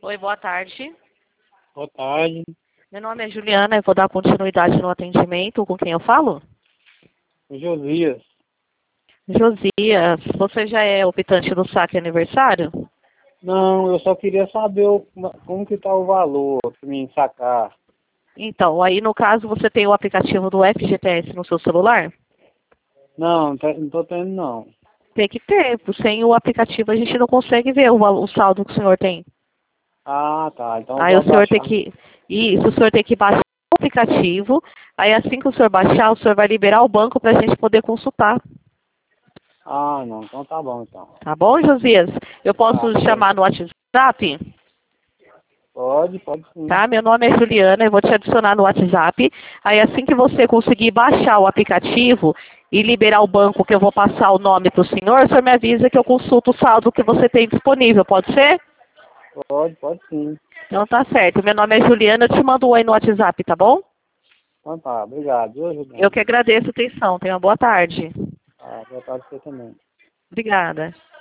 Oi, boa tarde. Boa tarde. Meu nome é Juliana, eu vou dar continuidade no atendimento. Com quem eu falo? Josias. Josias, você já é optante do saque aniversário? Não, eu só queria saber como que tá o valor para mim sacar. Então, aí no caso você tem o aplicativo do FGTS no seu celular? Não tô tendo não. Tem que ter, sem o aplicativo a gente não consegue ver o saldo que o senhor tem. Ah, tá. Então eu Aí vou o senhor tem abaixar. que. Isso, o senhor tem que baixar o aplicativo. Aí assim que o senhor baixar, o senhor vai liberar o banco para a gente poder consultar. Ah, não. Então tá bom então. Tá bom, Josias? Eu Tá, posso beleza. chamar no WhatsApp? Pode sim. Tá? Meu nome é Juliana, eu vou te adicionar no WhatsApp. Aí assim que você conseguir baixar o aplicativo e liberar o banco que eu vou passar o nome para o senhor me avisa que eu consulto o saldo que você tem disponível, pode ser? Pode sim. Então tá certo. Meu nome é Juliana, eu te mando um oi no WhatsApp, tá bom? Então tá, obrigado. Viu, Eu Juliana? que agradeço a atenção. Tenha uma boa tarde. Ah, boa tarde pra você também. Obrigada.